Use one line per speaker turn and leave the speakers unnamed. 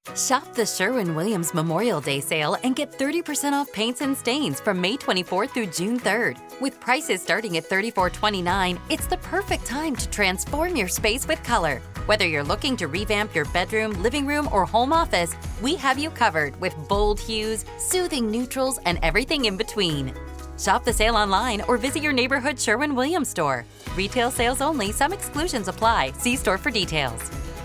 Shop the Sherwin-Williams Memorial Day sale and get 30% off paints and stains from May 24th through June 3rd. With prices starting at $34.29, it's the perfect time to transform your space with color. Whether you're looking to revamp your bedroom, living room, or home office, we have you covered with bold hues, soothing neutrals, and everything in between. Shop the sale online or visit your neighborhood Sherwin-Williams store. Retail sales only. Some exclusions apply. See store for details.